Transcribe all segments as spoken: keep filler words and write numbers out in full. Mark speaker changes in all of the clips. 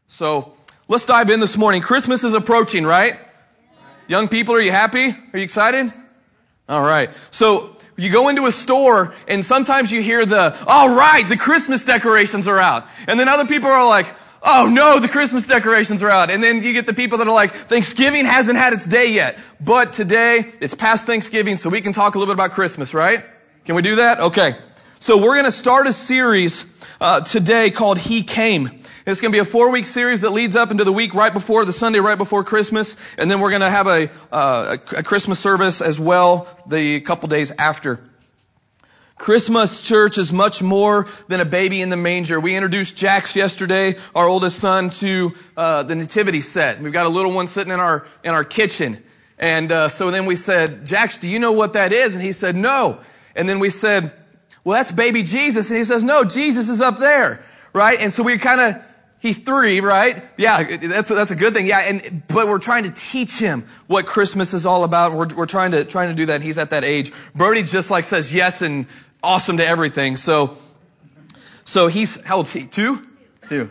Speaker 1: So let's dive in this morning. Christmas is approaching, right? Young people, are you happy? Are you excited? All right. So you go into a store and sometimes you hear the, all right, the Christmas decorations are out. And then other people are like, oh no, the Christmas decorations are out. And then you get the people that are like, Thanksgiving hasn't had its day yet. But today, it's past Thanksgiving, so we can talk a little bit about Christmas, right? Can we do that? Okay. So we're going to start a series uh, today called He Came. It's going to be a four-week series that leads up into the week right before, the Sunday right before Christmas. And then we're going to have a, uh, a Christmas service as well the couple days after. Christmas, church, is much more than a baby in the manger. We introduced Jax yesterday, our oldest son, to uh, the nativity set. We've got a little one sitting in our in our kitchen. And uh, so then we said, Jax, do you know what that is? And he said, no. And then we said, well, that's baby Jesus. And he says, no, Jesus is up there, right? And so we kind of, he's three, right? Yeah, that's that's a good thing. Yeah, and but we're trying to teach him what Christmas is all about. We're we're trying to trying to do that. He's at that age. Brody just like says yes and awesome to everything. So, so he's, how old is he? Two? Two.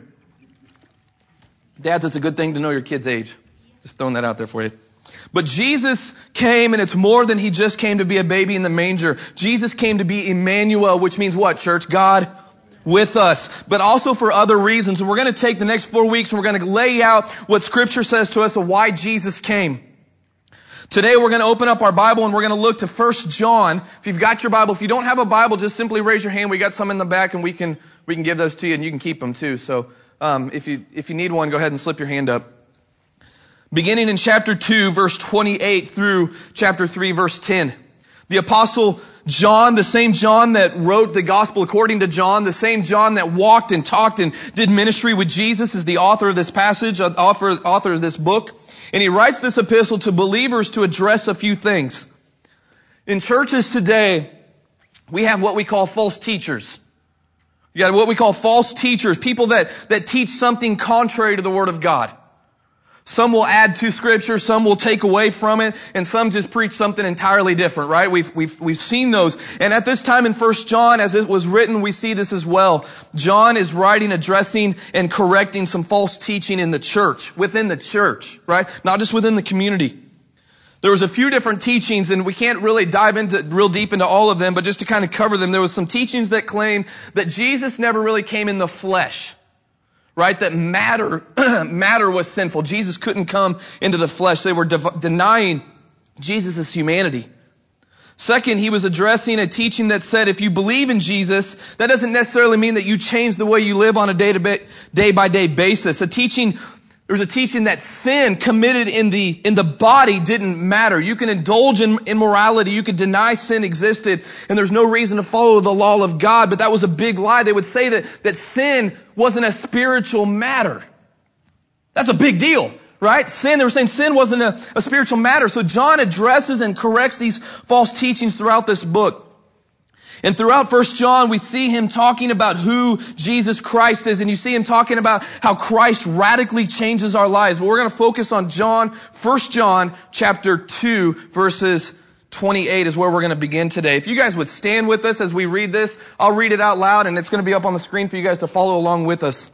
Speaker 1: Dads, it's a good thing to know your kid's age. Just throwing that out there for you. But Jesus came, and it's more than he just came to be a baby in the manger. Jesus came to be Emmanuel, which means what, church? God with us, but also for other reasons. And we're going to take the next four weeks and we're going to lay out what Scripture says to us of why Jesus came. Today we're going to open up our Bible and we're going to look to First John. If you've got your Bible, if you don't have a Bible, just simply raise your hand. We got some in the back and we can we can give those to you and you can keep them too. So um, if you if you need one, go ahead and slip your hand up. Beginning in chapter two, verse twenty-eight through chapter three, verse ten. The Apostle John, the same John that wrote the Gospel according to John, the same John that walked and talked and did ministry with Jesus, is the author of this passage, author, author of this book. And he writes this epistle to believers to address a few things. In churches today, we have what we call false teachers. You got what we call false teachers, people that, that teach something contrary to the Word of God. Some will add to Scripture, some will take away from it, and some just preach something entirely different, right? We've, we've, we've seen those. And at this time in First John, as it was written, we see this as well. John is writing, addressing, and correcting some false teaching in the church, within the church, right? Not just within the community. There was a few different teachings, and we can't really dive into, real deep into all of them, but just to kind of cover them, there was some teachings that claim that Jesus never really came in the flesh. Right? That matter, matter was sinful. Jesus couldn't come into the flesh. They were de- denying Jesus' humanity. Second, he was addressing a teaching that said if you believe in Jesus, that doesn't necessarily mean that you change the way you live on a day by day basis. A teaching, there was a teaching that sin committed in the, in the body didn't matter. You can indulge in immorality. You could deny sin existed and there's no reason to follow the law of God. But that was a big lie. They would say that, that sin wasn't a spiritual matter. That's a big deal, right? Sin, they were saying sin wasn't a, a spiritual matter. So John addresses and corrects these false teachings throughout this book. And throughout First John, we see him talking about who Jesus Christ is. And you see him talking about how Christ radically changes our lives. But we're going to focus on John, First John chapter two, verses twenty-eight is where we're going to begin today. If you guys would stand with us as we read this, I'll read it out loud and it's going to be up on the screen for you guys to follow along with us.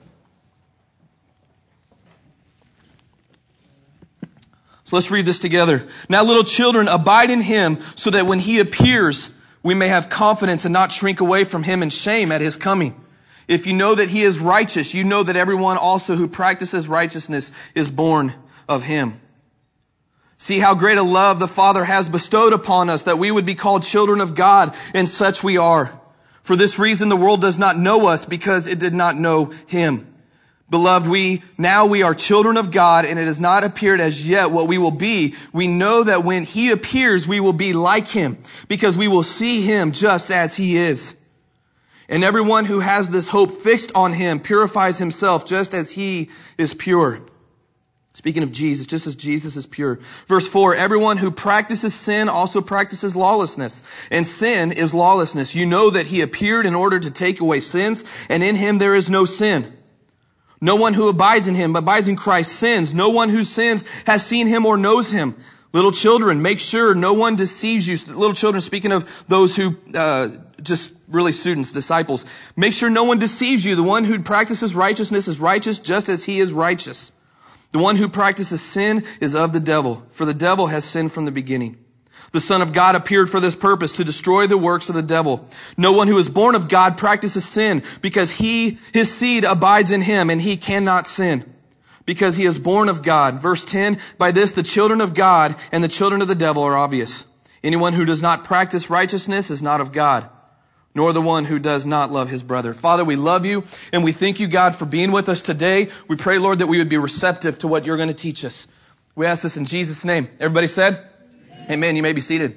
Speaker 1: So let's read this together. Now, little children, abide in him so that when he appears, we may have confidence and not shrink away from him in shame at his coming. If you know that he is righteous, you know that everyone also who practices righteousness is born of him. See how great a love the Father has bestowed upon us, that we would be called children of God, and such we are. For this reason the world does not know us, because it did not know him. Beloved, we, now we are children of God, and it has not appeared as yet what we will be. We know that when he appears, we will be like him, because we will see him just as he is. And everyone who has this hope fixed on him purifies himself just as he is pure. Speaking of Jesus, just as Jesus is pure. Verse four, everyone who practices sin also practices lawlessness, and sin is lawlessness. You know that he appeared in order to take away sins, and in him there is no sin. No one who abides in him, abides in Christ, sins. No one who sins has seen him or knows him. Little children, make sure no one deceives you. Little children, speaking of those who uh just really students, disciples. Make sure no one deceives you. The one who practices righteousness is righteous just as he is righteous. The one who practices sin is of the devil, for the devil has sinned from the beginning. The Son of God appeared for this purpose, to destroy the works of the devil. No one who is born of God practices sin, because he, his seed abides in him, and he cannot sin, because he is born of God. Verse ten, by this the children of God and the children of the devil are obvious. Anyone who does not practice righteousness is not of God, nor the one who does not love his brother. Father, we love you, and we thank you, God, for being with us today. We pray, Lord, that we would be receptive to what you're going to teach us. We ask this in Jesus' name. Everybody said? Amen. You may be seated.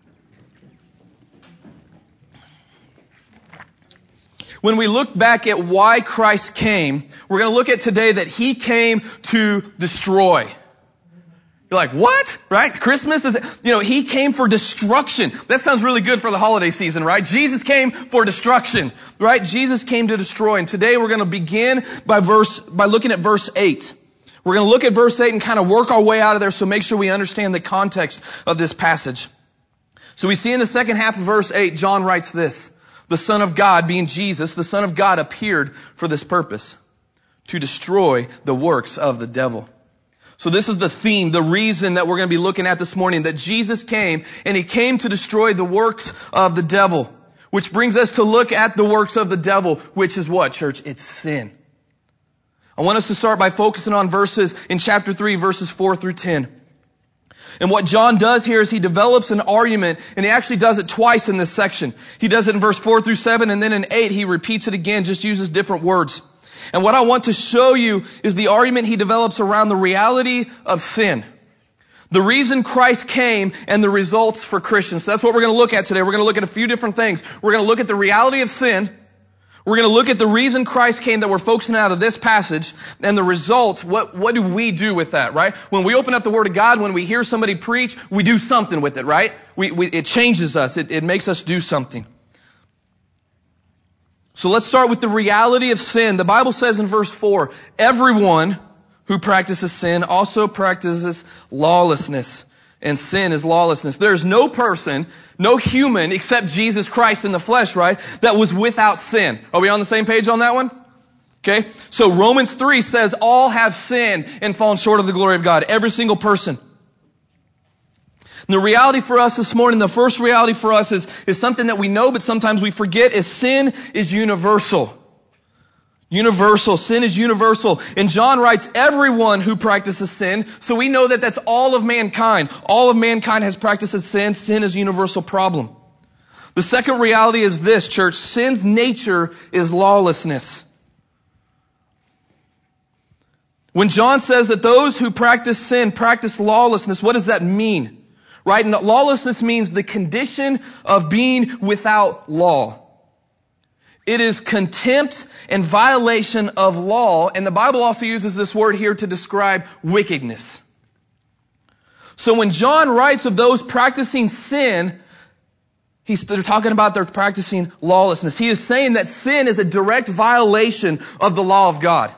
Speaker 1: When we look back at why Christ came, we're going to look at today that he came to destroy. You're like, what? Right? Christmas is, you know, he came for destruction. That sounds really good for the holiday season, right? Jesus came for destruction, right? Jesus came to destroy. And today we're going to begin by verse, by looking at verse eight. We're going to look at verse eight and kind of work our way out of there, so make sure we understand the context of this passage. So we see in the second half of verse eight, John writes this: the Son of God, being Jesus, the Son of God appeared for this purpose, to destroy the works of the devil. So this is the theme, the reason that we're going to be looking at this morning, that Jesus came, and he came to destroy the works of the devil, which brings us to look at the works of the devil, which is what, church? It's sin. I want us to start by focusing on verses in chapter three, verses four through ten. And what John does here is he develops an argument, and he actually does it twice in this section. He does it in verse four through seven, and then in eight he repeats it again, just uses different words. And what I want to show you is the argument he develops around the reality of sin. The reason Christ came and the results for Christians. So that's what we're going to look at today. We're going to look at a few different things. We're going to look at the reality of sin. We're going to look at the reason Christ came that we're focusing out of this passage, and the result, what, what do we do with that, right? When we open up the Word of God, when we hear somebody preach, we do something with it, right? We, we, it changes us. It, it makes us do something. So let's start with the reality of sin. The Bible says in verse four, everyone who practices sin also practices lawlessness. And sin is lawlessness. There's no person, no human, except Jesus Christ in the flesh, right, that was without sin. Are we on the same page on that one? Okay. So Romans three says all have sinned and fallen short of the glory of God. Every single person. And the reality for us this morning, the first reality for us is, is something that we know but sometimes we forget, is sin is universal. Universal. Sin is universal. And John writes, everyone who practices sin. So we know that that's all of mankind. All of mankind has practiced sin. Sin is a universal problem. The second reality is this, church. Sin's nature is lawlessness. When John says that those who practice sin practice lawlessness, what does that mean? Right? And lawlessness means the condition of being without law. It is contempt and violation of law. And the Bible also uses this word here to describe wickedness. So when John writes of those practicing sin, he's, they're talking about they're practicing lawlessness. He is saying that sin is a direct violation of the law of God.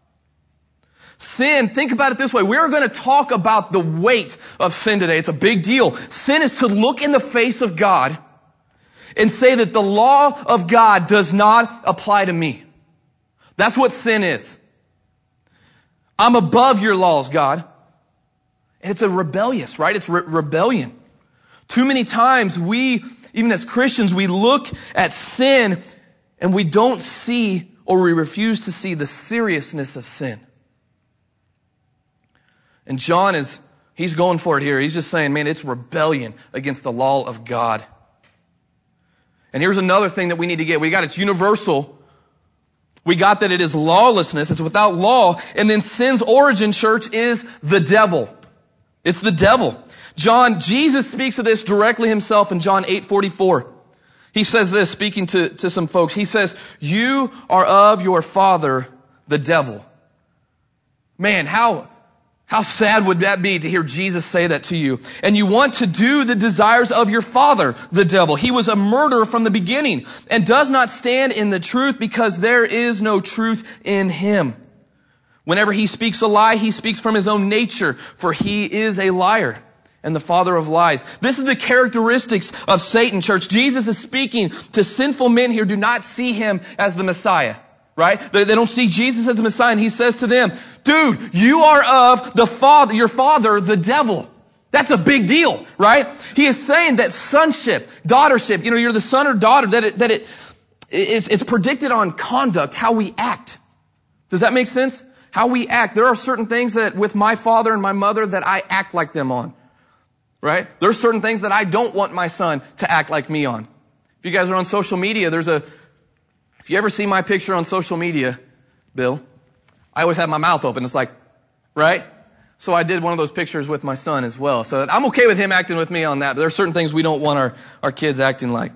Speaker 1: Sin, think about it this way. We're going to talk about the weight of sin today. It's a big deal. Sin is to look in the face of God and say that the law of God does not apply to me. That's what sin is. I'm above your laws, God. And it's a rebellious, right? It's re- rebellion. Too many times we, even as Christians, we look at sin and we don't see, or we refuse to see, the seriousness of sin. And John is, he's going for it here. He's just saying, man, it's rebellion against the law of God. And here's another thing that we need to get. We got it's universal. We got that it is lawlessness. It's without law. And then sin's origin, church, is the devil. It's the devil. John, Jesus speaks of this directly himself in John eight forty-four. He says this, speaking to, to some folks. He says, you are of your father, the devil. Man, how... How sad would that be to hear Jesus say that to you? And you want to do the desires of your father, the devil. He was a murderer from the beginning and does not stand in the truth because there is no truth in him. Whenever he speaks a lie, he speaks from his own nature, for he is a liar and the father of lies. This is the characteristics of Satan, church. Jesus is speaking to sinful men here who do not see him as the Messiah, right? They, they don't see Jesus as the Messiah, and he says to them, dude, you are of the father, your father, the devil. That's a big deal, right? He is saying that sonship, daughtership, you know, you're the son or daughter, that it, that it, it's, it's predicted on conduct, how we act. Does that make sense? How we act. There are certain things that with my father and my mother that I act like them on. Right? There's certain things that I don't want my son to act like me on. If you guys are on social media, there's a, if you ever see my picture on social media, Bill, I always have my mouth open. It's like, right? So I did one of those pictures with my son as well. So I'm okay with him acting with me on that, but there are certain things we don't want our, our kids acting like.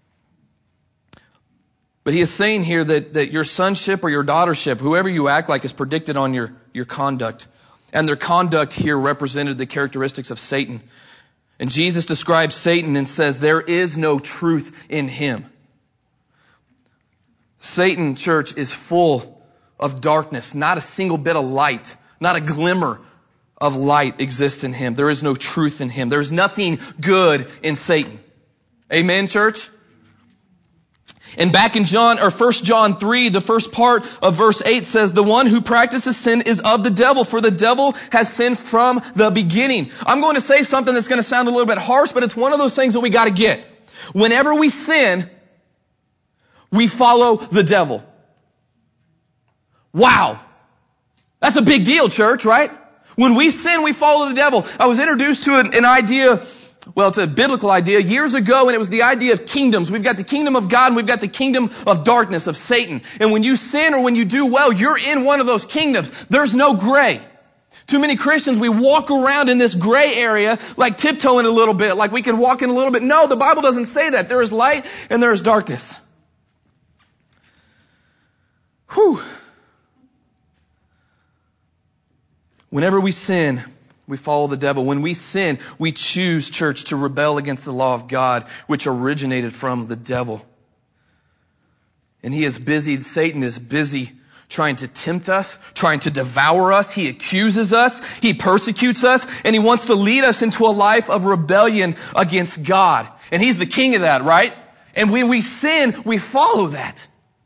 Speaker 1: But he is saying here that, that your sonship or your daughtership, whoever you act like, is predicted on your, your conduct. And their conduct here represented the characteristics of Satan. And Jesus describes Satan and says, there is no truth in him. Satan, church, is full of darkness. Not a single bit of light, not a glimmer of light exists in him. There is no truth in him. There's nothing good in Satan. Amen, church? And back in John, or First John three, the first part of verse eight says, the one who practices sin is of the devil, for the devil has sinned from the beginning. I'm going to say something that's going to sound a little bit harsh, but it's one of those things that we got to get. Whenever we sin, we follow the devil. Wow. That's a big deal, church, right? When we sin, we follow the devil. I was introduced to an, an idea. Well, it's a biblical idea years ago, and it was the idea of kingdoms. We've got the kingdom of God, and we've got the kingdom of darkness, of Satan. And when you sin or when you do well, you're in one of those kingdoms. There's no gray. Too many Christians, we walk around in this gray area, like tiptoeing a little bit, like we can walk in a little bit. No, the Bible doesn't say that. There is light and there is darkness. Whew. Whenever we sin, we follow the devil. When we sin, we choose, church, to rebel against the law of God, which originated from the devil. And he is busy, Satan is busy trying to tempt us, trying to devour us. He accuses us, he persecutes us, and he wants to lead us into a life of rebellion against God. And he's the king of that, right? And when we sin, we follow that.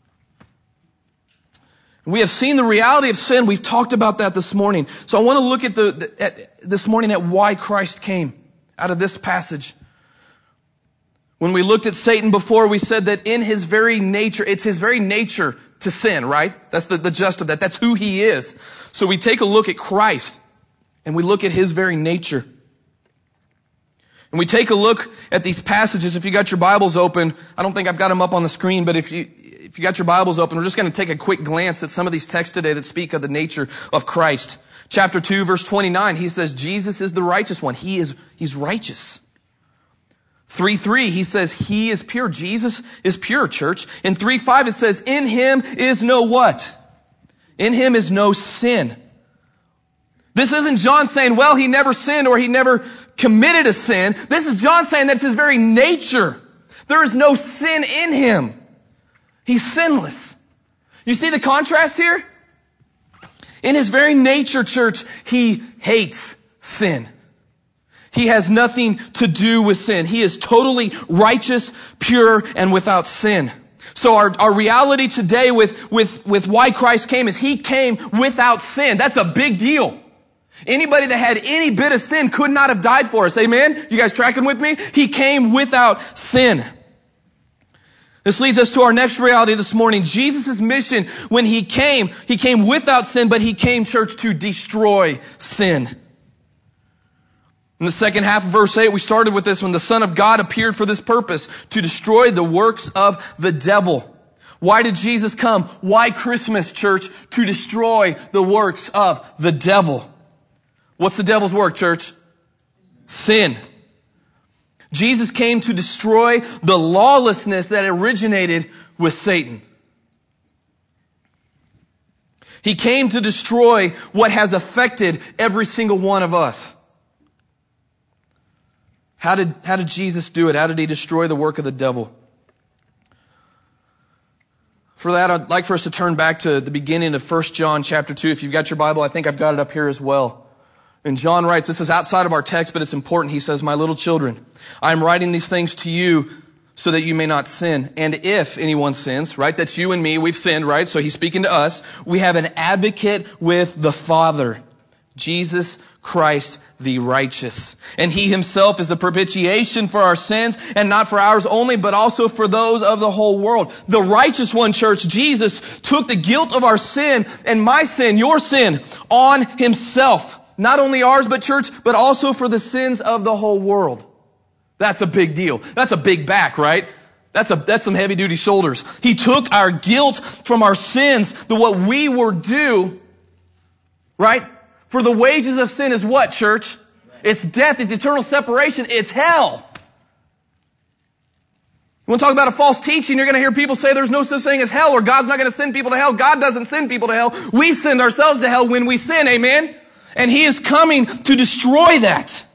Speaker 1: We have seen the reality of sin. We've talked about that this morning. So I want to look at the, the at, this morning at why Christ came out of this passage. When we looked at Satan before, we said that in his very nature, it's his very nature to sin, right? That's the, the gist of that. That's who he is. So we take a look at Christ and we look at his very nature. And we take a look at these passages. If you got your Bibles open, I don't think I've got them up on the screen, but if you, if you got your Bibles open, we're just going to take a quick glance at some of these texts today that speak of the nature of Christ. Chapter two, verse twenty-nine, he says, Jesus is the righteous one. He is, he's righteous. three three, he says, he is pure. Jesus is pure, church. In three five, it says, in him is no what? In him is no sin. This isn't John saying, well, he never sinned or he never committed a sin. This is John saying that's his very nature. There is no sin in him. He's sinless. You see the contrast here? In his very nature, church, he hates sin. He has nothing to do with sin. He is totally righteous, pure, and without sin. So our, our reality today with, with, with why Christ came is he came without sin. That's a big deal. Anybody that had any bit of sin could not have died for us. Amen? You guys tracking with me? He came without sin. This leads us to our next reality this morning. Jesus' mission when he came, he came without sin, but he came, church, to destroy sin. In the second half of verse eight, we started with this when the Son of God appeared for this purpose, to destroy the works of the devil. Why did Jesus come? Why Christmas, church? To destroy the works of the devil. What's the devil's work, church? Sin. Jesus came to destroy the lawlessness that originated with Satan. He came to destroy what has affected every single one of us. How did, how did Jesus do it? How did he destroy the work of the devil? For that, I'd like for us to turn back to the beginning of First John chapter two. If you've got your Bible, I think I've got it up here as well. And John writes, this is outside of our text, but it's important. He says, my little children, I am writing these things to you so that you may not sin. And if anyone sins, right, that's you and me, we've sinned, right? So he's speaking to us. We have an advocate with the Father, Jesus Christ the righteous. And he himself is the propitiation for our sins, and not for ours only, but also for those of the whole world. The righteous one, church, Jesus, took the guilt of our sin and my sin, your sin, on himself. Not only ours, but church, but also for the sins of the whole world. That's a big deal. That's a big back, right? That's a, that's some heavy duty shoulders. He took our guilt from our sins, the what we were due, right? For the wages of sin is what, church? It's death, it's eternal separation, it's hell. You want to talk about a false teaching, you're going to hear people say there's no such thing as hell, or God's not going to send people to hell. God doesn't send people to hell. We send ourselves to hell when we sin, amen? And He is coming to destroy that.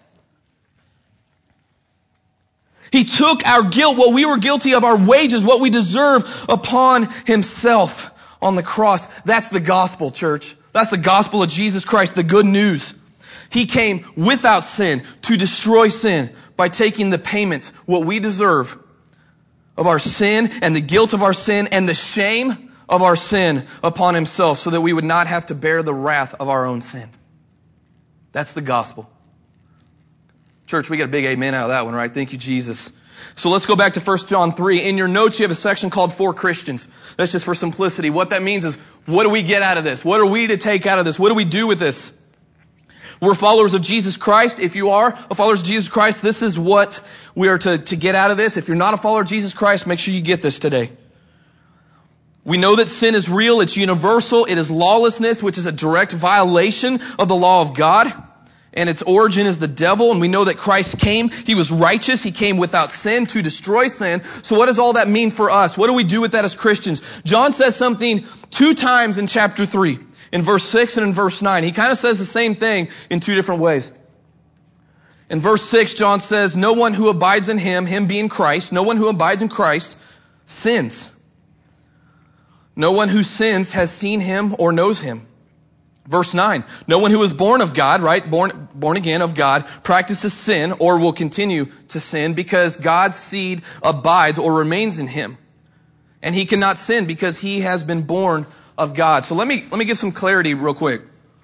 Speaker 1: He took our guilt, what we were guilty of, our wages, what we deserve, upon Himself on the cross. That's the gospel, church. That's the gospel of Jesus Christ, the good news. He came without sin to destroy sin by taking the payment, what we deserve, of our sin and the guilt of our sin and the shame of our sin upon Himself, so that we would not have to bear the wrath of our own sin. That's the gospel. Church, we got a big amen out of that one, right? Thank you, Jesus. So let's go back to First John three. In your notes, you have a section called For Christians. That's just for simplicity. What that means is, what do we get out of this? What are we to take out of this? What do we do with this? We're followers of Jesus Christ. If you are a follower of Jesus Christ, this is what we are to, to get out of this. If you're not a follower of Jesus Christ, make sure you get this today. We know that sin is real. It's universal. It is lawlessness, which is a direct violation of the law of God. And its origin is the devil. And we know that Christ came. He was righteous. He came without sin to destroy sin. So what does all that mean for us? What do we do with that as Christians? John says something two times in chapter three. In verse six and in verse nine. He kind of says the same thing in two different ways. In verse six, John says, no one who abides in Him, Him being Christ, no one who abides in Christ sins. No one who sins has seen Him or knows Him. Verse nine, no one who is born of God, right, born, born again of God, practices sin or will continue to sin because God's seed abides or remains in him. And he cannot sin because he has been born of God. So let me, let me give some clarity real quick.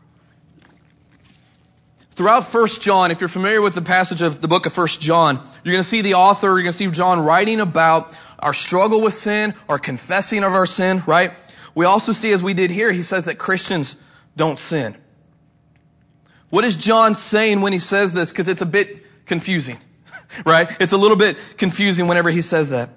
Speaker 1: Throughout First John, if you're familiar with the passage of the book of First John, you're going to see the author, you're going to see John writing about our struggle with sin, our confessing of our sin, right? We also see, as we did here, he says that Christians don't sin. What is John saying when he says this? Because it's a bit confusing, right? It's a little bit confusing whenever he says that.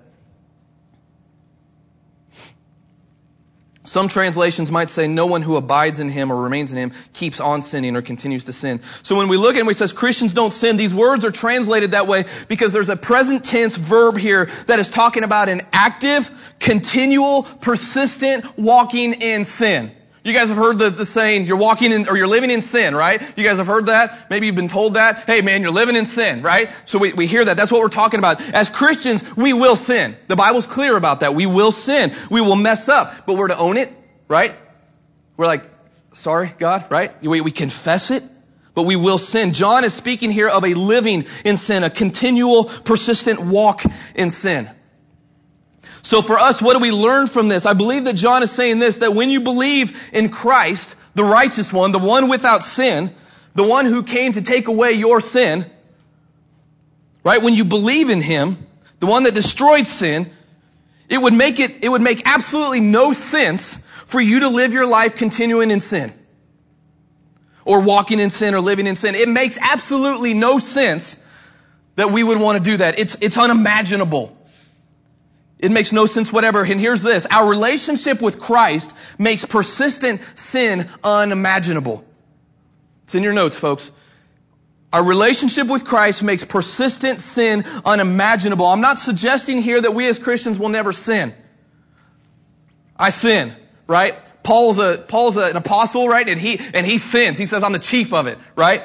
Speaker 1: Some translations might say no one who abides in Him or remains in Him keeps on sinning or continues to sin. So when we look at it and we says Christians don't sin, these words are translated that way because there's a present tense verb here that is talking about an active, continual, persistent walking in sin. You guys have heard the, the saying, you're walking in, or you're living in sin, right? You guys have heard that? Maybe you've been told that. Hey man, you're living in sin, right? So we, we hear that. That's what we're talking about. As Christians, we will sin. The Bible's clear about that. We will sin. We will mess up, but we're to own it, right? We're like, sorry, God, right? We, we confess it, but we will sin. John is speaking here of a living in sin, a continual, persistent walk in sin. So for us, what do we learn from this? I believe that John is saying this, that when you believe in Christ, the righteous one, the one without sin, the one who came to take away your sin, right? When you believe in Him, the one that destroyed sin, it would make it, it would make absolutely no sense for you to live your life continuing in sin. Or walking in sin or living in sin. It makes absolutely no sense that we would want to do that. It's, it's unimaginable. It makes no sense whatever. And here's this. Our relationship with Christ makes persistent sin unimaginable. It's in your notes, folks. Our relationship with Christ makes persistent sin unimaginable. I'm not suggesting here that we as Christians will never sin. I sin, right? Paul's a, Paul's a, an apostle, right? And he, and he sins. He says, I'm the chief of it, right?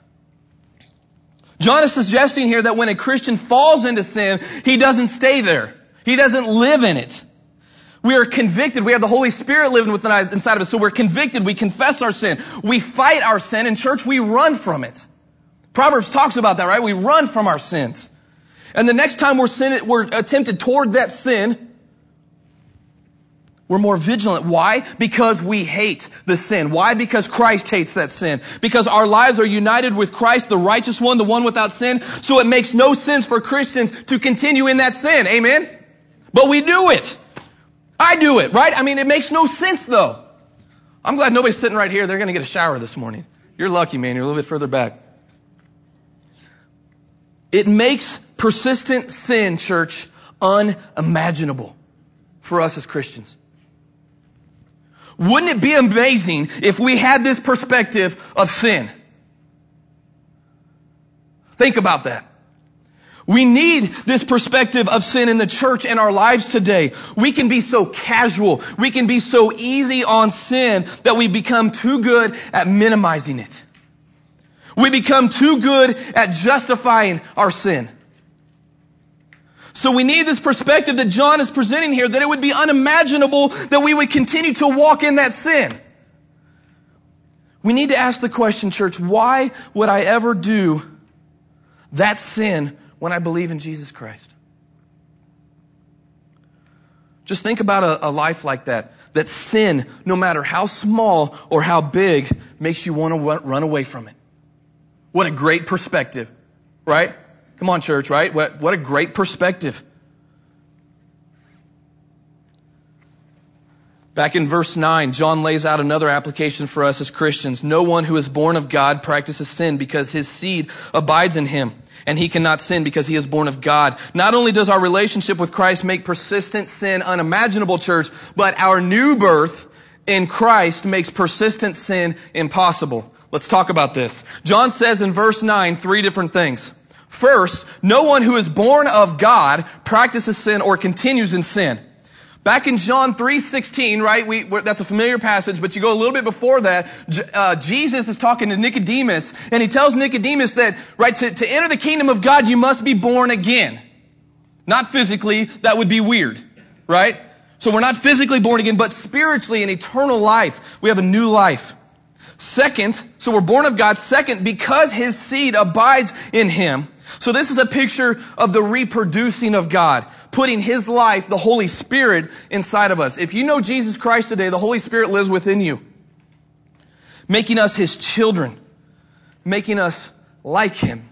Speaker 1: John is suggesting here that when a Christian falls into sin, he doesn't stay there. He doesn't live in it. We are convicted. We have the Holy Spirit living within us, inside of us. So we're convicted. We confess our sin. We fight our sin. In church, we run from it. Proverbs talks about that, right? We run from our sins. And the next time we're sin, we're tempted toward that sin, we're more vigilant. Why? Because we hate the sin. Why? Because Christ hates that sin. Because our lives are united with Christ, the righteous one, the one without sin. So it makes no sense for Christians to continue in that sin. Amen? But we do it. I do it, right? I mean, it makes no sense though. I'm glad nobody's sitting right here. They're going to get a shower this morning. You're lucky, man. You're a little bit further back. It makes persistent sin, church, unimaginable for us as Christians. Wouldn't it be amazing if we had this perspective of sin? Think about that. We need this perspective of sin in the church and our lives today. We can be so casual. We can be so easy on sin that we become too good at minimizing it. We become too good at justifying our sin. So we need this perspective that John is presenting here, that it would be unimaginable that we would continue to walk in that sin. We need to ask the question, church, why would I ever do that sin when I believe in Jesus Christ? Just think about a, a life like that. That sin, no matter how small or how big, makes you want to run away from it. What a great perspective, right? Come on, church, right? What, what a great perspective. Back in verse nine, John lays out another application for us as Christians. No one who is born of God practices sin because his seed abides in him. And he cannot sin because he is born of God. Not only does our relationship with Christ make persistent sin unimaginable, church, but our new birth in Christ makes persistent sin impossible. Let's talk about this. John says in verse nine three different things. First, no one who is born of God practices sin or continues in sin. Back in John three sixteen, right, we, that's a familiar passage, but you go a little bit before that, uh, Jesus is talking to Nicodemus, and he tells Nicodemus that, right, to, to enter the kingdom of God, you must be born again. Not physically, that would be weird, right? So we're not physically born again, but spiritually in eternal life, we have a new life. Second, so we're born of God. Second, because his seed abides in him. So this is a picture of the reproducing of God, putting his life, the Holy Spirit, inside of us. If you know Jesus Christ today, the Holy Spirit lives within you, making us his children, making us like him.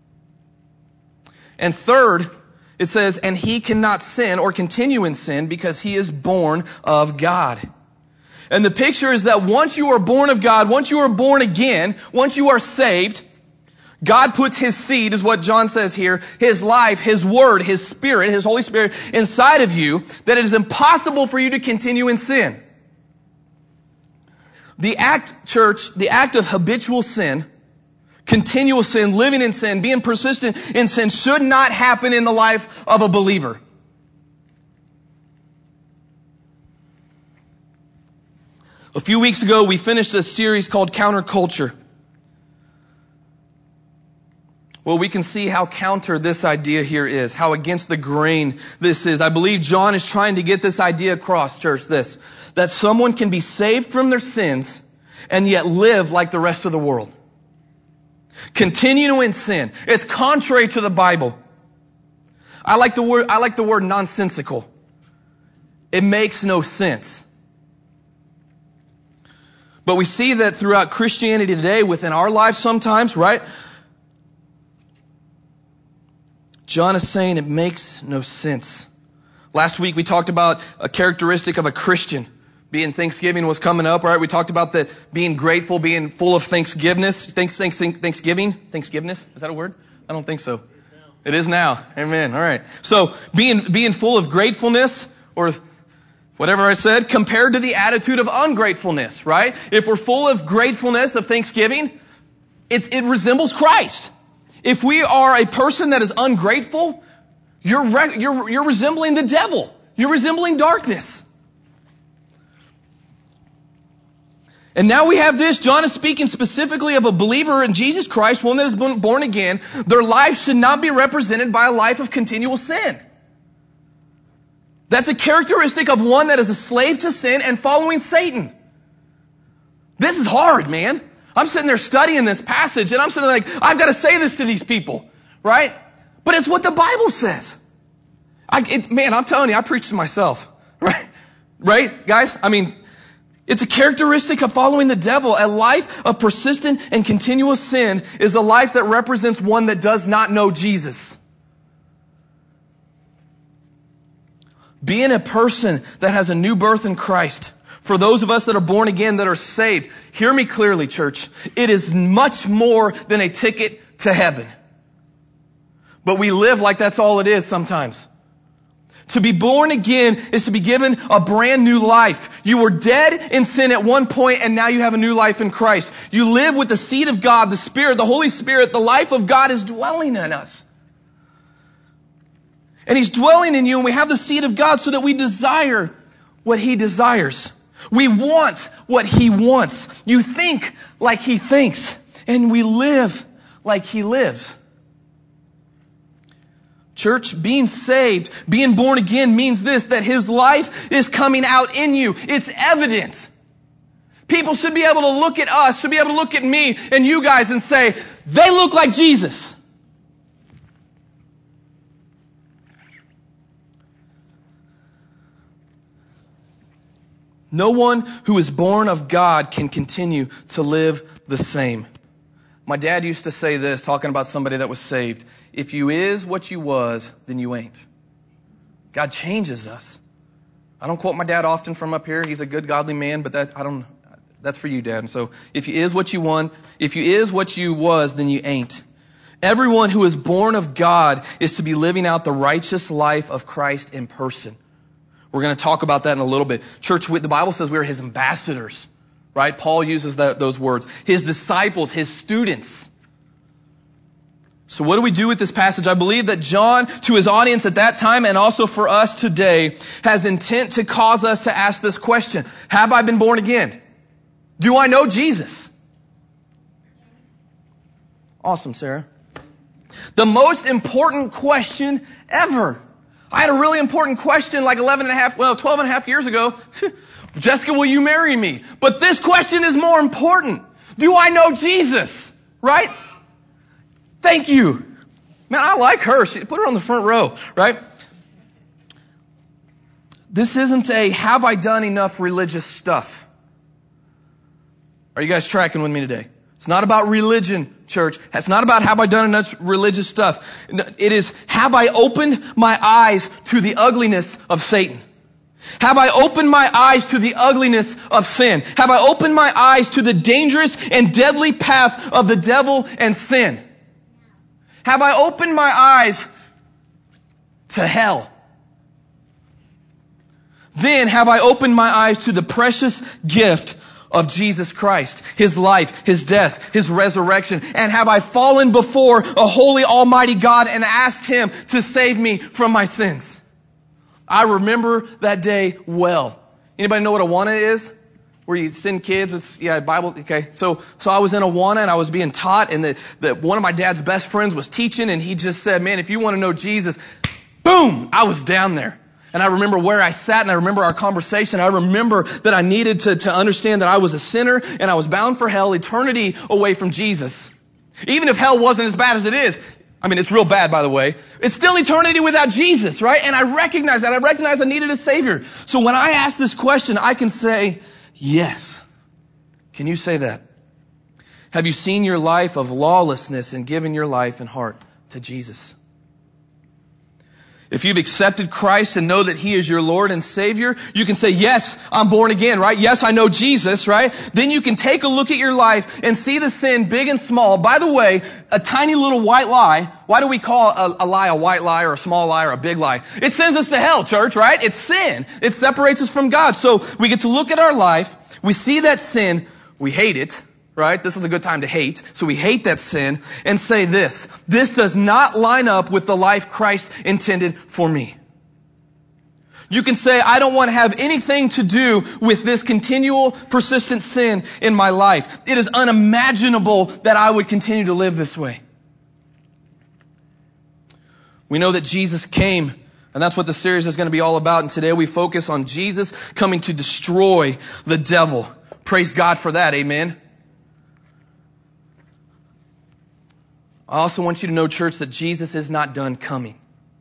Speaker 1: And third, it says, and he cannot sin or continue in sin because he is born of God. And the picture is that once you are born of God, once you are born again, once you are saved, God puts his seed, is what John says here, his life, his word, his spirit, his Holy Spirit inside of you, that it is impossible for you to continue in sin. The act, church, the act of habitual sin, continual sin, living in sin, being persistent in sin should not happen in the life of a believer. A few weeks ago, we finished a series called Counterculture. Well, we can see how counter this idea here is, how against the grain this is. I believe John is trying to get this idea across, church, this, that someone can be saved from their sins and yet live like the rest of the world. Continue in sin. It's contrary to the Bible. I like the word, I like the word nonsensical. It makes no sense. But we see that throughout Christianity today, within our lives sometimes, right? John is saying it makes no sense. Last week we talked about a characteristic of a Christian. Being Thanksgiving was coming up, right? We talked about that being grateful, being full of thanksgiveness. Thanks, thanks, Thanksgiving? Thanksgiveness? Is that a word? I don't think so. It is now. Amen. All right. So being, being full of gratefulness, or whatever I said, compared to the attitude of ungratefulness, right? If we're full of gratefulness, of thanksgiving, it, it resembles Christ. If we are a person that is ungrateful, you're, re- you're, you're resembling the devil. You're resembling darkness. And now we have this. John is speaking specifically of a believer in Jesus Christ, one that has been born again. Their life should not be represented by a life of continual sin. That's a characteristic of one that is a slave to sin and following Satan. This is hard, man. I'm sitting there studying this passage and I'm sitting there like, I've got to say this to these people, right? But it's what the Bible says. I, it, man, I'm telling you, I preach to myself, right? Right, guys? I mean, it's a characteristic of following the devil. A life of persistent and continual sin is a life that represents one that does not know Jesus. Being a person that has a new birth in Christ, for those of us that are born again, that are saved, hear me clearly, church. It is much more than a ticket to heaven. But we live like that's all it is sometimes. To be born again is to be given a brand new life. You were dead in sin at one point and now you have a new life in Christ. You live with the seed of God, the Spirit, the Holy Spirit. The life of God is dwelling in us. And He's dwelling in you, and we have the seed of God so that we desire what He desires. We want what He wants. You think like He thinks, and we live like He lives. Church, being saved, being born again means this, that His life is coming out in you. It's evident. People should be able to look at us, should be able to look at me and you guys and say, they look like Jesus. No one who is born of God can continue to live the same. My dad used to say this, talking about somebody that was saved. If you is what you was, then you ain't. God changes us. I don't quote my dad often from up here. He's a good, godly man, but that I don't. That's for you, Dad. So if you is what you want, if you is what you was, then you ain't. Everyone who is born of God is to be living out the righteous life of Christ in person. We're going to talk about that in a little bit. Church, the Bible says we're His ambassadors, right? Paul uses that, those words. His disciples, His students. So what do we do with this passage? I believe that John, to his audience at that time and also for us today, has intent to cause us to ask this question. Have I been born again? Do I know Jesus? Awesome, Sarah. The most important question ever. I had a really important question like eleven and a half, well, twelve and a half years ago. Jessica, will you marry me? But this question is more important. Do I know Jesus? Right? Thank you. Man, I like her. She, put her on the front row, right? This isn't a have I done enough religious stuff. Are you guys tracking with me today? It's not about religion, church. It's not about have I done enough religious stuff. It is have I opened my eyes to the ugliness of Satan? Have I opened my eyes to the ugliness of sin? Have I opened my eyes to the dangerous and deadly path of the devil and sin? Have I opened my eyes to hell? Then have I opened my eyes to the precious gift of Jesus Christ, His life, His death, His resurrection? And have I fallen before a holy almighty God and asked Him to save me from my sins? I remember that day well. Anybody know what Awana is? Where you send kids? It's, yeah, Bible. Okay. So, so I was in Awana and I was being taught, and that, that one of my dad's best friends was teaching, and he just said, man, if you want to know Jesus, boom, I was down there. And I remember where I sat, and I remember our conversation. I remember that I needed to, to understand that I was a sinner and I was bound for hell, eternity away from Jesus. Even if hell wasn't as bad as it is. I mean, it's real bad, by the way. It's still eternity without Jesus, right? And I recognize that. I recognize I needed a Savior. So when I ask this question, I can say, yes. Can you say that? Have you seen your life of lawlessness and given your life and heart to Jesus? If you've accepted Christ and know that He is your Lord and Savior, you can say, yes, I'm born again, right? Yes, I know Jesus, right? Then you can take a look at your life and see the sin, big and small. By the way, a tiny little white lie. Why do we call a, a lie a white lie or a small lie or a big lie? It sends us to hell, church, right? It's sin. It separates us from God. So we get to look at our life. We see that sin. We hate it. Right? This is a good time to hate. So we hate that sin and say this. This does not line up with the life Christ intended for me. You can say, I don't want to have anything to do with this continual, persistent sin in my life. It is unimaginable that I would continue to live this way. We know that Jesus came And that's what the series is going to be all about. And today we focus on Jesus coming to destroy the devil. Praise God for that. Amen. I also want you to know, church, that Jesus is not done coming.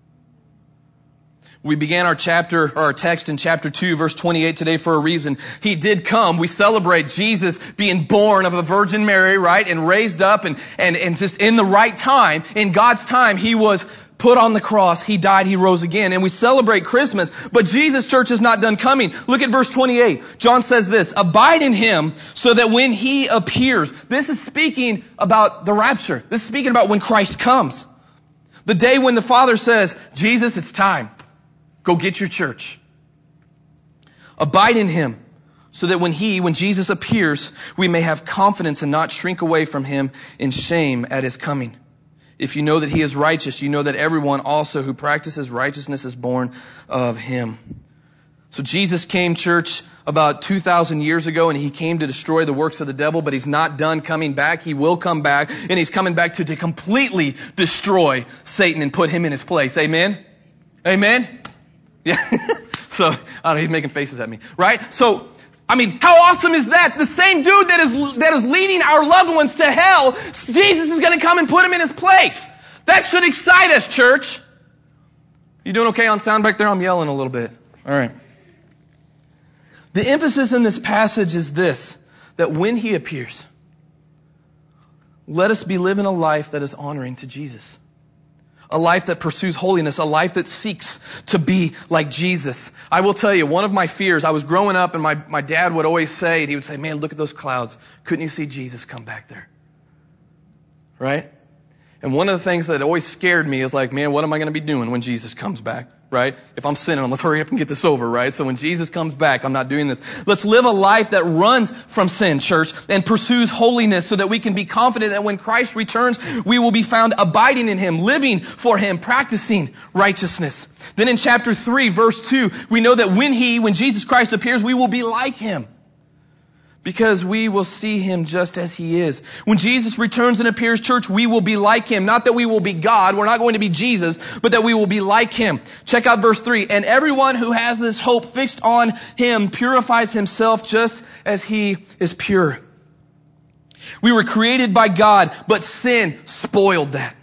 Speaker 1: We began our chapter, or our text in chapter two, verse twenty-eight today for a reason. He did come. We celebrate Jesus being born of a Virgin Mary, right? And raised up and, and, and just in the right time, in God's time, He was put on the cross. He died. He rose again. And we celebrate Christmas. But Jesus, church, is not done coming. Look at verse twenty-eight. John says this, abide in Him so that when He appears. This is speaking about the rapture. This is speaking about when Christ comes. The day when the Father says, Jesus, it's time. Go get your church. Abide in Him so that when He, when Jesus appears, we may have confidence and not shrink away from Him in shame at His coming. If you know that He is righteous, you know that everyone also who practices righteousness is born of Him. So Jesus came, church, about two thousand years ago, and He came to destroy the works of the devil, but He's not done coming back. He will come back, and He's coming back to, to completely destroy Satan and put him in his place. Amen? Amen? Yeah. So, I don't know, he's making faces at me. Right? So, I mean, how awesome is that? The same dude that is that is leading our loved ones to hell, Jesus is going to come and put him in his place. That should excite us, church. You doing okay on sound back there? I'm yelling a little bit. All right. The emphasis in this passage is this, that when He appears, let us be living a life that is honoring to Jesus. A life that pursues holiness, a life that seeks to be like Jesus. I will tell you, one of my fears, I was growing up and my, my dad would always say, he would say, man, look at those clouds. Couldn't you see Jesus come back there? Right? And one of the things that always scared me is like, man, what am I going to be doing when Jesus comes back? Right? If I'm sinning, let's hurry up and get this over, right? So when Jesus comes back, I'm not doing this. Let's live a life that runs from sin, church, and pursues holiness so that we can be confident that when Christ returns, we will be found abiding in Him, living for Him, practicing righteousness. Then in chapter three, verse two, we know that when He, when Jesus Christ appears, we will be like Him. Because we will see Him just as He is. When Jesus returns and appears, church, we will be like Him. Not that we will be God. We're not going to be Jesus, but that we will be like Him. Check out verse three. And everyone who has this hope fixed on Him purifies himself just as He is pure. We were created by God, but sin spoiled that.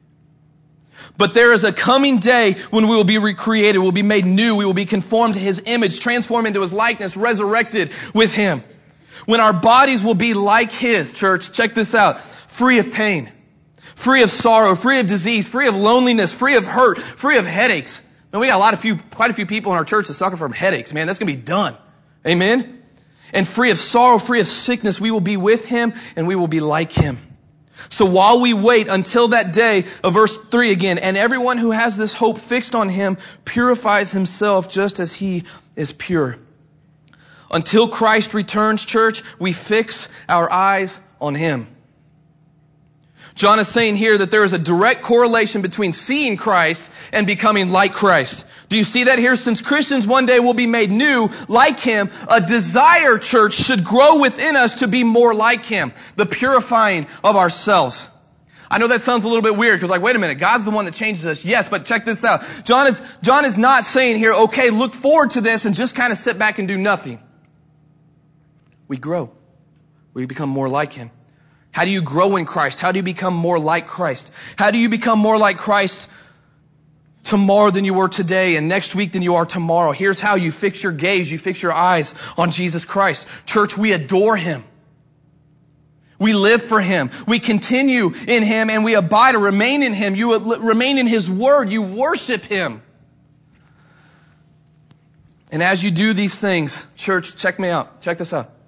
Speaker 1: But there is a coming day when we will be recreated, we'll be made new, we will be conformed to His image, transformed into His likeness, resurrected with Him. When our bodies will be like His, church, check this out, free of pain, free of sorrow, free of disease, free of loneliness, free of hurt, free of headaches. Man, we got a lot of few, quite a few people in our church that suffer from headaches, man. That's going to be done. Amen? And free of sorrow, free of sickness, we will be with Him and we will be like Him. So while we wait until that day, of verse three again, and everyone who has this hope fixed on Him purifies himself just as He is pure. Until Christ returns, church, we fix our eyes on Him. John is saying here that there is a direct correlation between seeing Christ and becoming like Christ. Do you see that here? Since Christians one day will be made new like Him, a desire, church, should grow within us to be more like Him. The purifying of ourselves. I know that sounds a little bit weird because like, wait a minute, God's the one that changes us. Yes, but check this out. John is, John is not saying here, okay, look forward to this and just kind of sit back and do nothing. We grow. We become more like Him. How do you grow in Christ? How do you become more like Christ? How do you become more like Christ tomorrow than you were today and next week than you are tomorrow? Here's how you fix your gaze. You fix your eyes on Jesus Christ. Church, we adore Him. We live for Him. We continue in Him and we abide or remain in Him. You remain in His Word. You worship Him. And as you do these things, church, check me out. Check this out.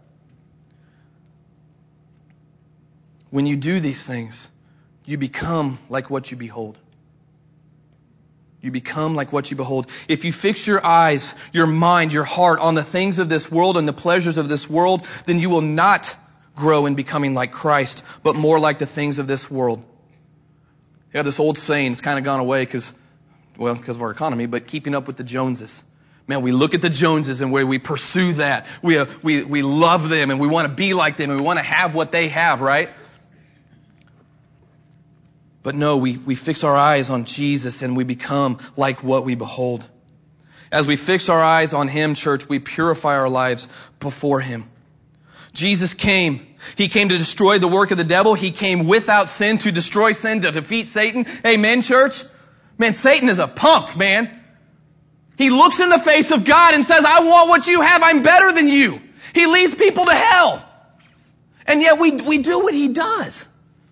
Speaker 1: When you do these things, you become like what you behold. You become like what you behold. If you fix your eyes, your mind, your heart on the things of this world and the pleasures of this world, then you will not grow in becoming like Christ, but more like the things of this world. You have this old saying, it's kind of gone away because, well, because of our economy, but keeping up with the Joneses. Man, we look at the Joneses and where we pursue that. We, uh, we, we love them and we want to be like them and we want to have what they have, right? But no, we, we fix our eyes on Jesus and we become like what we behold. As we fix our eyes on Him, church, we purify our lives before Him. Jesus came. He came to destroy the work of the devil. He came without sin to destroy sin, to defeat Satan. Amen, church? Man, Satan is a punk, man. He looks in the face of God and says, I want what you have. I'm better than you. He leads people to hell. And yet we, we do what he does.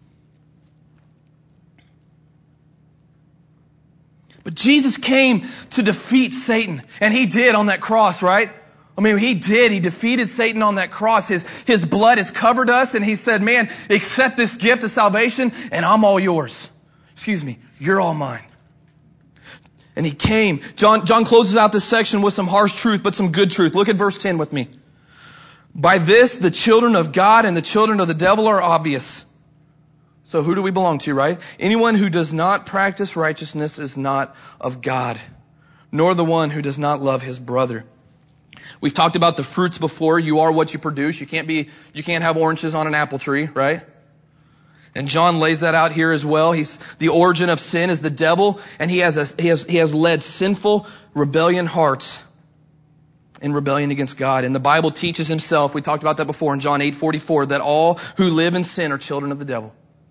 Speaker 1: But Jesus came to defeat Satan. And He did on that cross, right? I mean, He did. He defeated Satan on that cross. His, his blood has covered us. And He said, man, accept this gift of salvation and I'm all yours. Excuse me, you're all mine. And He came. John, John closes out this section with some harsh truth, but some good truth. Look at verse ten with me. By this, the children of God and the children of the devil are obvious. So who do we belong to, right? Anyone who does not practice righteousness is not of God, nor the one who does not love his brother. We've talked about the fruits before. You are what you produce. You can't be, you can't have oranges on an apple tree, right? And John lays that out here as well. He's, the origin of sin is the devil, and he has a, he has, he has led sinful rebellion hearts in rebellion against God. And the Bible teaches Himself, we talked about that before in John eight forty-four, that all who live in sin are children of the devil.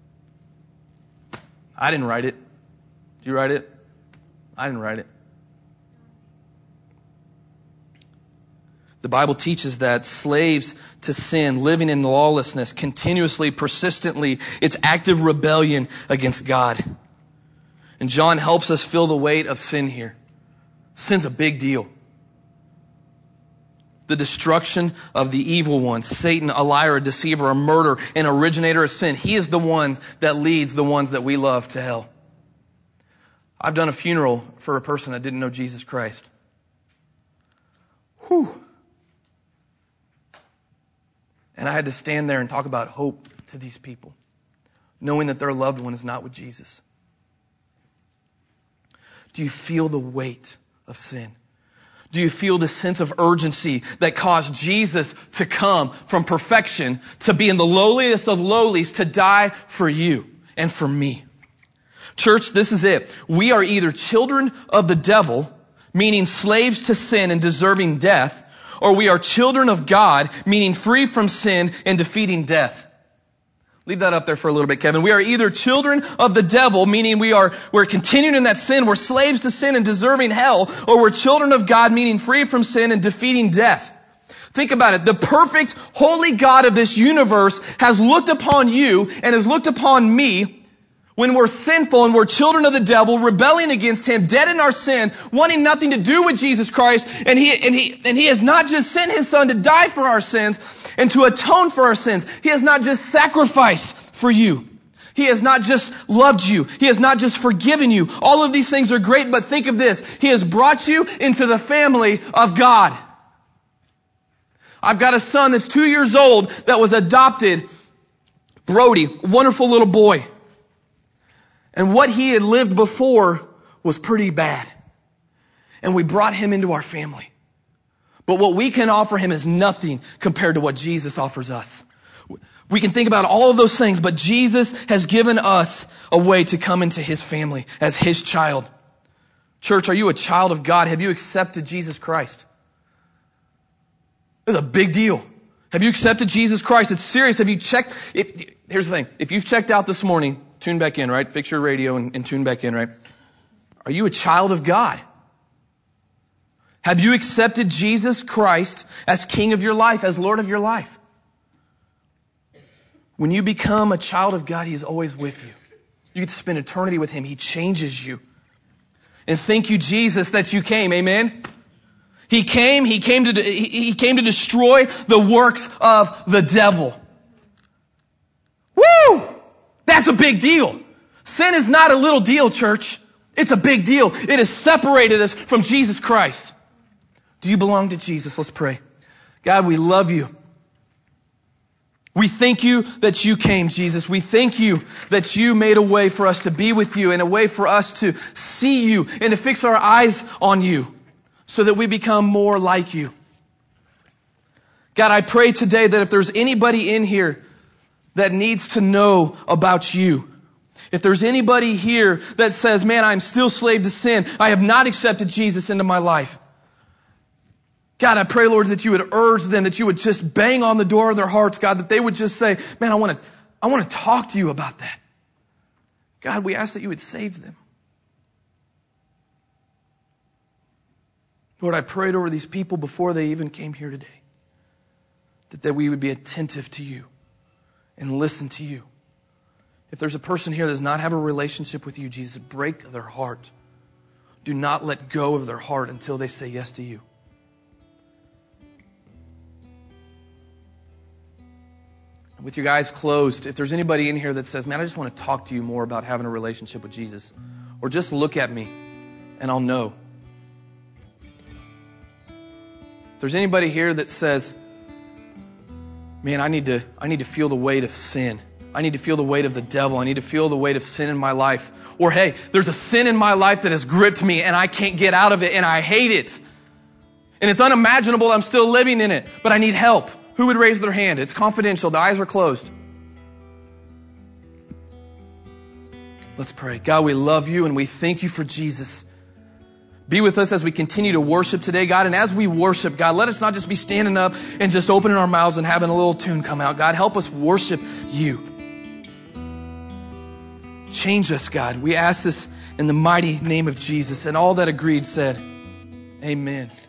Speaker 1: I didn't write it. Did you write it? I didn't write it. The Bible teaches that slaves to sin, living in lawlessness, continuously, persistently, it's active rebellion against God. And John helps us feel the weight of sin here. Sin's a big deal. The destruction of the evil one, Satan, a liar, a deceiver, a murderer, an originator of sin. He is the one that leads the ones that we love to hell. I've done a funeral for a person that didn't know Jesus Christ. Whew. And I had to stand there and talk about hope to these people, knowing that their loved one is not with Jesus. Do you feel the weight of sin? Do you feel the sense of urgency that caused Jesus to come from perfection to be in the lowliest of lowlies to die for you and for me? Church, this is it. We are either children of the devil, meaning slaves to sin and deserving death, or we are children of God, meaning free from sin and defeating death. Leave that up there for a little bit, Kevin. We are either children of the devil, meaning we are, we're continuing in that sin, we're slaves to sin and deserving hell, or we're children of God, meaning free from sin and defeating death. Think about it. The perfect, holy God of this universe has looked upon you and has looked upon me when we're sinful and we're children of the devil, rebelling against Him, dead in our sin, wanting nothing to do with Jesus Christ, and He, and He, and He has not just sent His Son to die for our sins and to atone for our sins. He has not just sacrificed for you. He has not just loved you. He has not just forgiven you. All of these things are great, but think of this. He has brought you into the family of God. I've got a son that's two years old that was adopted. Brody, wonderful little boy. And what he had lived before was pretty bad. And we brought him into our family. But what we can offer him is nothing compared to what Jesus offers us. We can think about all of those things, but Jesus has given us a way to come into His family as His child. Church, are you a child of God? Have you accepted Jesus Christ? It's a big deal. Have you accepted Jesus Christ? It's serious. Have you checked? If, here's the thing. If you've checked out this morning, tune back in, right? Fix your radio and, and tune back in, right? Are you a child of God? Have you accepted Jesus Christ as King of your life, as Lord of your life? When you become a child of God, He is always with you. You get to spend eternity with Him. He changes you. And thank you, Jesus, that you came. Amen? He came, He came to, He came to destroy the works of the devil. Woo! That's a big deal. Sin is not a little deal, church. It's a big deal. It has separated us from Jesus Christ. Do you belong to Jesus? Let's pray. God, we love You. We thank You that You came, Jesus. We thank You that You made a way for us to be with You and a way for us to see You and to fix our eyes on You so that we become more like You. God, I pray today that if there's anybody in here that needs to know about You, If there's anybody here that says, man, I'm still slave to sin, I have not accepted Jesus into my life, God, I pray, Lord, that you would urge them, that you would just bang on the door of their hearts, God, that they would just say, man, I want to, I want to talk to you about that. God, we ask that you would save them. Lord, I prayed over these people before they even came here today, that, that we would be attentive to you and listen to you. If there's a person here that does not have a relationship with you, Jesus, break their heart. Do not let go of their heart until they say yes to you. With your eyes closed, if there's anybody in here that says, man, I just want to talk to you more about having a relationship with Jesus, or just look at me and I'll know. If there's anybody here that says, man, I need to, I need to feel the weight of sin. I need to feel the weight of the devil. I need to feel the weight of sin in my life. Or hey, there's a sin in my life that has gripped me and I can't get out of it and I hate it. And it's unimaginable I'm still living in it, but I need help. Who would raise their hand? It's confidential. The eyes are closed. Let's pray. God, we love you and we thank you for Jesus. Be with us as we continue to worship today, God. And as we worship, God, let us not just be standing up and just opening our mouths and having a little tune come out. God, help us worship you. Change us, God. We ask this in the mighty name of Jesus. And all that agreed said, amen.